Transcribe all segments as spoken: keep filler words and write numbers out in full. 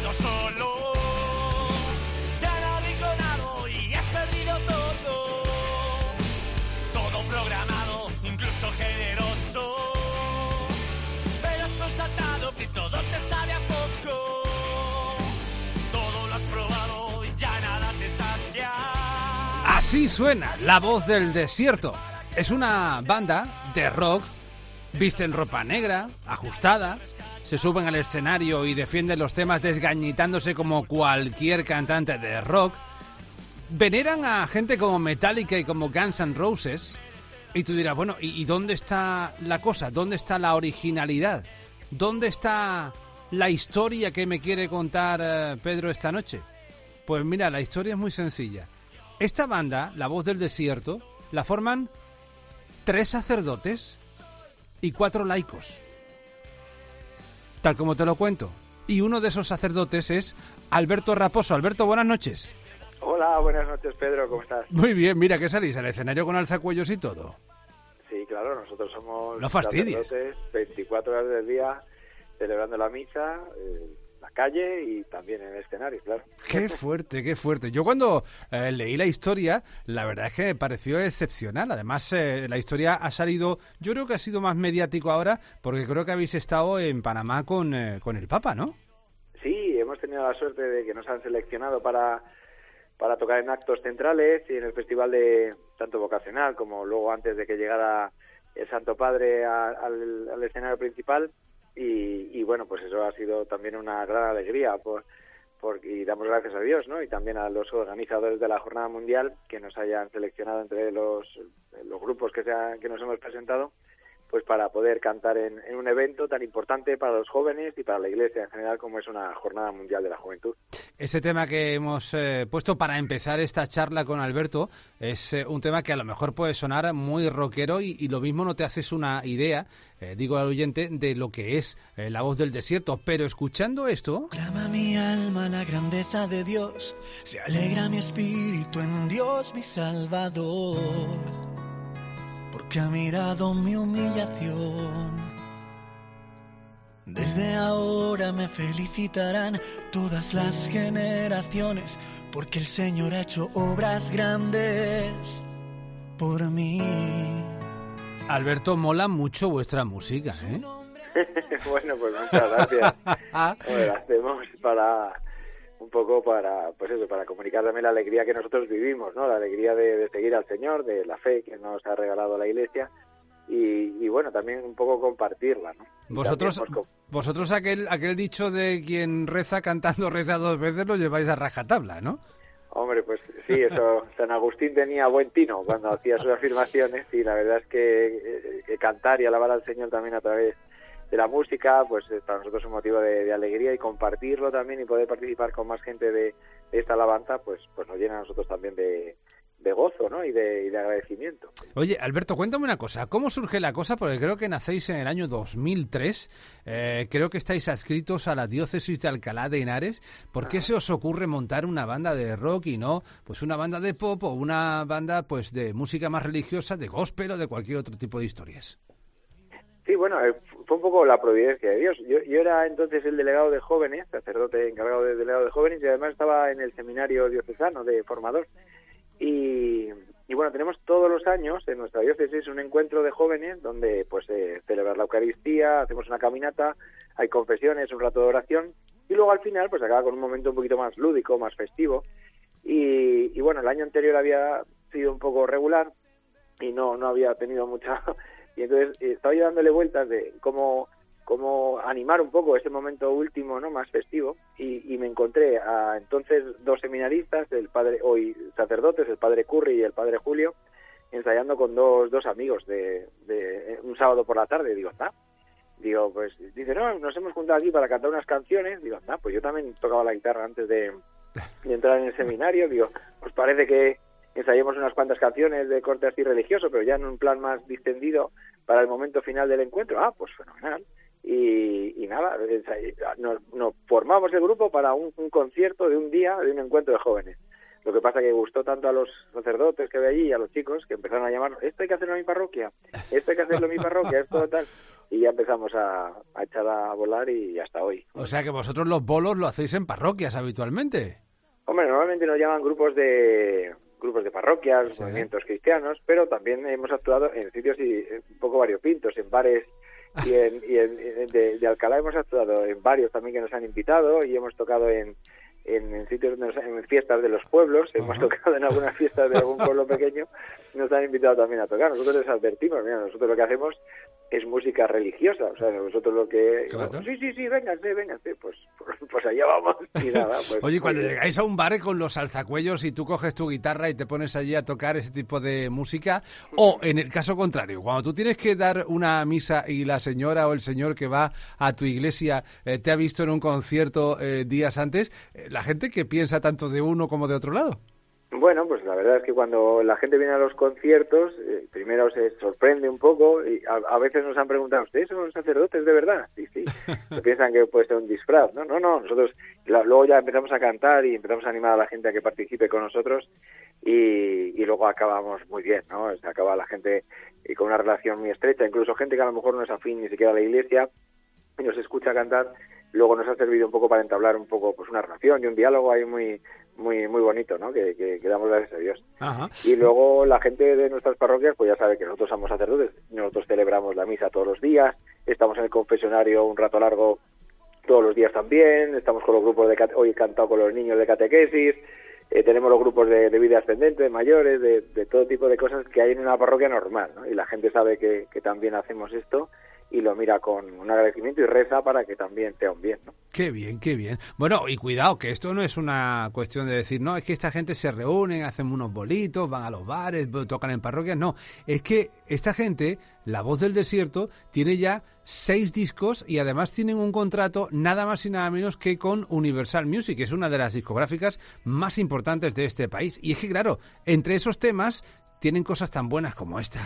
quedado solo. Ya no digo nada y has perdido todo. Todo programado, incluso generoso. Pero has constatado que todo te sabe a poco. Todo lo has probado y ya nada te sacia. Así suena La Voz del Desierto. Es una banda de rock, visten ropa negra, ajustada, se suben al escenario y defienden los temas desgañitándose como cualquier cantante de rock. Veneran a gente como Metallica y como Guns N' Roses. Y tú dirás, bueno, ¿y, ¿y dónde está la cosa? ¿Dónde está la originalidad? ¿Dónde está la historia que me quiere contar eh, Pedro esta noche? Pues mira, la historia es muy sencilla. Esta banda, La Voz del Desierto, la forman tres sacerdotes y cuatro laicos. Tal como te lo cuento. Y uno de esos sacerdotes es Alberto Raposo. Alberto, buenas noches. Hola, buenas noches, Pedro, ¿cómo estás? Muy bien, mira, ¿qué salís? ¿Al escenario con alzacuellos y todo? Sí, claro, nosotros somos no fastidies. sacerdotes veinticuatro horas del día celebrando la misa, eh, la calle y también en el escenario, claro. Qué fuerte, qué fuerte. Yo cuando eh, leí la historia, la verdad es que me pareció excepcional. Además, eh, la historia ha salido, yo creo que ha sido más mediático ahora, porque creo que habéis estado en Panamá con, eh, con el Papa, ¿no? Sí, hemos tenido la suerte de que nos han seleccionado para, para tocar en actos centrales y en el festival de tanto vocacional como luego antes de que llegara el Santo Padre a, al, al escenario principal. Y, y bueno, pues eso ha sido también una gran alegría por, por, y damos gracias a Dios, ¿no? Y también a los organizadores de la Jornada Mundial que nos hayan seleccionado entre los, los grupos que, se ha, que nos hemos presentado, pues para poder cantar en, en un evento tan importante para los jóvenes y para la Iglesia en general como es una Jornada Mundial de la Juventud. Ese tema que hemos eh, puesto para empezar esta charla con Alberto es eh, un tema que a lo mejor puede sonar muy rockero y, y lo mismo no te haces una idea, eh, digo al oyente, de lo que es eh, La Voz del Desierto, pero escuchando esto... Clama mi alma la grandeza de Dios, se alegra mi espíritu en Dios mi Salvador, porque ha mirado mi humillación. Desde ahora me felicitarán todas las generaciones, porque el Señor ha hecho obras grandes por mí. Alberto, mola mucho vuestra música, ¿eh? Bueno, pues muchas gracias. Bueno, hacemos para un poco para, pues eso, para comunicar también la alegría que nosotros vivimos, ¿no? La alegría de, de seguir al Señor, de la fe que nos ha regalado la Iglesia y, y bueno, también un poco compartirla, ¿no? Vosotros, también, pues, vosotros aquel aquel dicho de quien reza cantando reza dos veces lo lleváis a rajatabla, ¿no? Hombre, pues sí, eso, San Agustín tenía buen tino cuando hacía sus afirmaciones y la verdad es que, que cantar y alabar al Señor también a través de la música, pues para nosotros es un motivo de, de alegría y compartirlo también y poder participar con más gente de, de esta alabanza, pues pues nos llena a nosotros también de, de gozo, ¿no? Y de, y de agradecimiento. Oye, Alberto, cuéntame una cosa, ¿cómo surge la cosa? Porque creo que nacéis en el año dos mil tres, eh, creo que estáis adscritos a la diócesis de Alcalá de Henares. ¿Por qué se os ocurre montar una banda de rock y no pues una banda de pop o una banda pues de música más religiosa, de gospel o de cualquier otro tipo de historias? Sí, bueno, fue un poco la providencia de Dios. Yo, yo era entonces el delegado de jóvenes, sacerdote encargado de delegado de jóvenes, y además estaba en el seminario diocesano de formador. Y, y bueno, tenemos todos los años en nuestra diócesis un encuentro de jóvenes donde pues eh, celebrar la Eucaristía, hacemos una caminata, hay confesiones, un rato de oración, y luego al final pues acaba con un momento un poquito más lúdico, más festivo. Y, y bueno, el año anterior había sido un poco regular y no, no había tenido mucha... Y entonces eh, estaba yo dándole vueltas de cómo, cómo animar un poco ese momento último, ¿no? Más festivo, y, y me encontré a entonces dos seminaristas, el padre, hoy sacerdotes, el padre Curry y el padre Julio, ensayando con dos, dos amigos de, de un sábado por la tarde. Digo, ¿está? Digo, pues, dice, no, nos hemos juntado aquí para cantar unas canciones. Digo, ¿está? Pues yo también tocaba la guitarra antes de, de entrar en el seminario. Digo, ¿os parece que ensayemos unas cuantas canciones de corte así religioso, pero ya en un plan más distendido para el momento final del encuentro? Ah, pues fenomenal. Y, y nada, nos, nos formamos el grupo para un, un concierto de un día, de un encuentro de jóvenes. Lo que pasa que gustó tanto a los sacerdotes que ve allí y a los chicos que empezaron a llamar, esto hay que hacerlo en mi parroquia, esto hay que hacerlo en mi parroquia, esto tal. Y ya empezamos a, a echar a volar y hasta hoy. O sea que vosotros los bolos lo hacéis en parroquias habitualmente. Hombre, normalmente nos llaman grupos de grupos de parroquias, sí. movimientos cristianos, pero también hemos actuado en sitios y, un poco variopintos, en bares y en, y en de, de Alcalá hemos actuado en varios también que nos han invitado y hemos tocado en, en, en sitios, donde nos, en fiestas de los pueblos, uh-huh. hemos tocado en algunas fiestas de algún pueblo pequeño, nos han invitado también a tocar. Nosotros les advertimos, mira, nosotros lo que hacemos es música religiosa, o sea, nosotros lo que... Claro. Sí, sí, sí, vénganse, vénganse, pues, pues, pues allá vamos y nada. Pues, Oye, cuando pues, llegáis a un bar con los alzacuellos y tú coges tu guitarra y te pones allí a tocar ese tipo de música, o en el caso contrario, cuando tú tienes que dar una misa y la señora o el señor que va a tu iglesia eh, te ha visto en un concierto eh, días antes, eh, ¿la gente qué piensa tanto de uno como de otro lado? Bueno, pues la verdad es que cuando la gente viene a los conciertos, eh, primero se sorprende un poco y a, a veces nos han preguntado, ¿ustedes son sacerdotes de verdad? Sí, sí. Se piensan que puede ser un disfraz. No, no, no. Nosotros la, luego ya empezamos a cantar y empezamos a animar a la gente a que participe con nosotros y, y luego acabamos muy bien, ¿no? O sea, acaba la gente eh, con una relación muy estrecha, incluso gente que a lo mejor no es afín ni siquiera a la iglesia y nos escucha cantar. Luego nos ha servido un poco para entablar un poco pues una relación y un diálogo ahí muy muy muy bonito, ¿no? Que, que, que damos gracias a Dios. Ajá. Y luego la gente de nuestras parroquias pues ya sabe que nosotros somos sacerdotes, nosotros celebramos la misa todos los días, estamos en el confesionario un rato largo todos los días también, estamos con los grupos de hoy he cantado con los niños de catequesis, eh, tenemos los grupos de, de vida ascendente, de mayores, de, de todo tipo de cosas que hay en una parroquia normal, ¿no? Y la gente sabe que, que también hacemos esto y lo mira con un agradecimiento y reza para que también sea un bien, ¿no? Qué bien, qué bien. Bueno, y cuidado, que esto no es una cuestión de decir, no, es que esta gente se reúne, hacen unos bolitos, van a los bares, tocan en parroquias, no. Es que esta gente, La Voz del Desierto, tiene ya seis discos y además tienen un contrato nada más y nada menos que con Universal Music, que es una de las discográficas más importantes de este país. Y es que, claro, entre esos temas tienen cosas tan buenas como esta.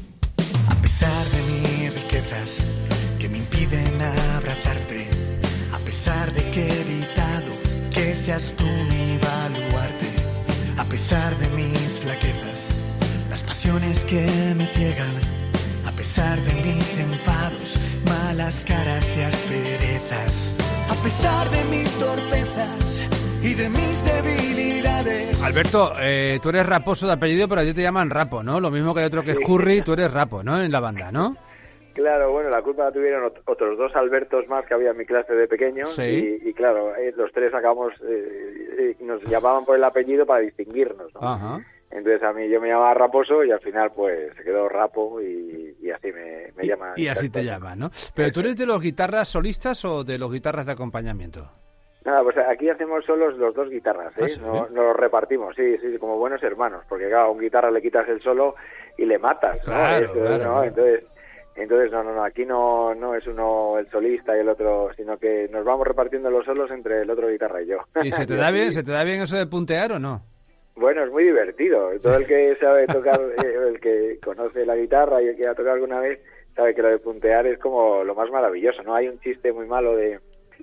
A pesar de mis riquezas que me impiden abrazarte, a pesar de que he evitado que seas tú mi baluarte, a pesar de mis flaquezas, las pasiones que me ciegan, a pesar de mis enfados, malas caras y asperezas, a pesar de mis torpezas y de mis debilidades. Alberto, eh, tú eres Raposo de apellido, pero a ti te llaman Rapo, ¿no? Lo mismo que hay otro que es Curry, tú eres Rapo, ¿no? En la banda, ¿no? Claro, bueno, la culpa la tuvieron otros dos Albertos más que había en mi clase de pequeños, sí. y, y claro, eh, los tres acabamos, eh, eh, nos llamaban por el apellido para distinguirnos, ¿no? Ajá. Entonces a mí yo me llamaba Raposo y al final pues se quedó Rapo y, y así me, me llaman. Y, y así te llaman, ¿no? Pero ¿tú eres de los guitarras solistas o de los guitarras de acompañamiento? Nada, pues aquí hacemos solos los dos guitarras, ¿eh? ¿Ah, sí? No, nos los repartimos, sí, sí, como buenos hermanos, porque claro, a un guitarra le quitas el solo y le matas, ¿no? Claro, Eso, claro. ¿no? Entonces, entonces no, no, no, aquí no, no es uno el solista y el otro, sino que nos vamos repartiendo los solos entre el otro guitarra y yo. ¿Y se te da bien, se te da bien eso de puntear o no? Bueno, es muy divertido. Todo el que sabe tocar, eh, el que conoce la guitarra y el que ha tocado alguna vez, sabe que lo de puntear es como lo más maravilloso, ¿no? Hay un chiste muy malo de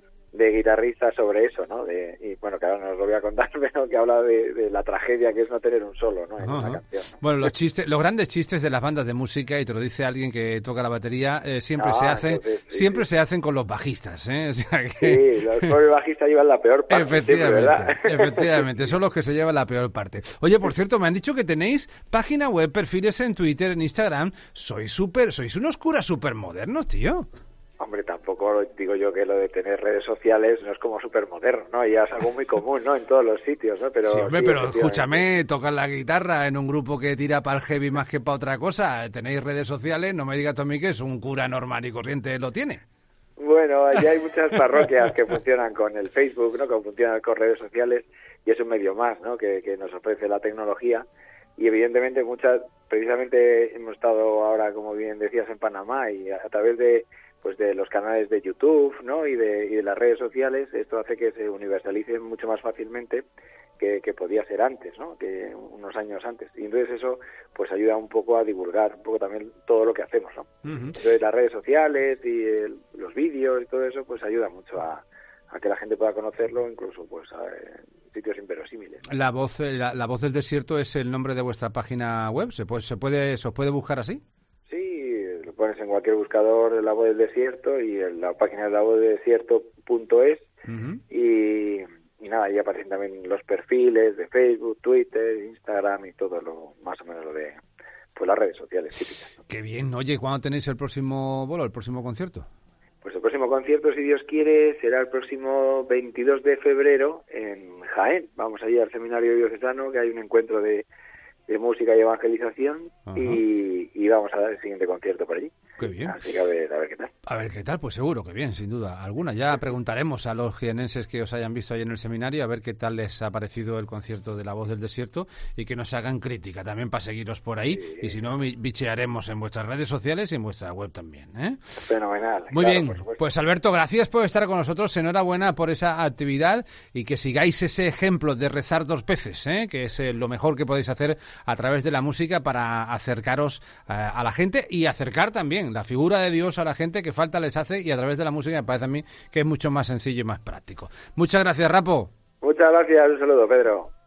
de guitarristas sobre eso, ¿no? De, y bueno, que ahora no os lo voy a contar, pero que habla de, de la tragedia que es no tener un solo, ¿no? En una canción, ¿no? Bueno, los chistes, los grandes chistes de las bandas de música, y te lo dice alguien que toca la batería, eh, siempre ah, se hacen, entonces, sí, siempre sí. se hacen con los bajistas, ¿eh? O sea que... Sí, los pobres bajistas llevan la peor parte. Efectivamente, siempre, efectivamente, son los que se llevan la peor parte. Oye, por cierto, me han dicho que tenéis página web, perfiles en Twitter, en Instagram. Sois súper, sois unos curas súper modernos, tío. Hombre, tampoco digo yo que lo de tener redes sociales no es como súper moderno, ¿no? Ya es algo muy común, ¿no? En todos los sitios, ¿no? Pero sí, hombre, sí, pero escúchame, tocas la guitarra en un grupo que tira para el heavy más que para otra cosa, tenéis redes sociales, no me digas tú a mí que es un cura normal y corriente lo tiene. Bueno, allí hay muchas parroquias que funcionan con el Facebook, ¿no? Que funcionan con redes sociales y es un medio más, ¿no? Que, que nos ofrece la tecnología. Y evidentemente muchas, precisamente hemos estado ahora, como bien decías, en Panamá y a, a través de pues de los canales de YouTube, ¿no? y de y de las redes sociales, esto hace que se universalicen mucho más fácilmente que, que podía ser antes, ¿no? Que unos años antes. Y entonces eso pues ayuda un poco a divulgar un poco también todo lo que hacemos, ¿no? Uh-huh. Entonces las redes sociales y el, los vídeos y todo eso pues ayuda mucho a, a que la gente pueda conocerlo, incluso pues a, sitios inverosímiles. La voz, la, la voz del desierto es el nombre de vuestra página web. ¿Se puede, se puede, se os puede buscar así? Sí, lo pones en cualquier buscador, La Voz del Desierto, y en la página es la voz del desierto punto es. Uh-huh. y, y nada, ahí aparecen también los perfiles de Facebook, Twitter, Instagram y todo lo más o menos lo de pues las redes sociales típicas, ¿no? Qué bien. Oye, ¿cuándo tenéis el próximo bolo, el próximo concierto? Pues el próximo concierto, si Dios quiere, será el próximo veintidós de febrero en Jaén. Vamos allí al Seminario Diocesano, que hay un encuentro de, de música y evangelización, y, y vamos a dar el siguiente concierto por allí. Qué bien. Así que a ver, a ver qué tal. A ver qué tal, pues seguro que bien, sin duda alguna. Ya preguntaremos a los jienenses que os hayan visto ahí en el seminario a ver qué tal les ha parecido el concierto de La Voz del Desierto y que nos hagan crítica también para seguiros por ahí. Sí. Y si no, bichearemos en vuestras redes sociales y en vuestra web también, ¿eh? Fenomenal. Muy claro, bien, pues Alberto, gracias por estar con nosotros. Enhorabuena por esa actividad y que sigáis ese ejemplo de rezar dos veces, ¿eh? Que es eh, lo mejor que podéis hacer a través de la música para acercaros eh, a la gente y acercar también la figura de Dios a la gente, que falta les hace, y a través de la música me parece a mí que es mucho más sencillo y más práctico. Muchas gracias, Rapo. Muchas gracias, un saludo, Pedro.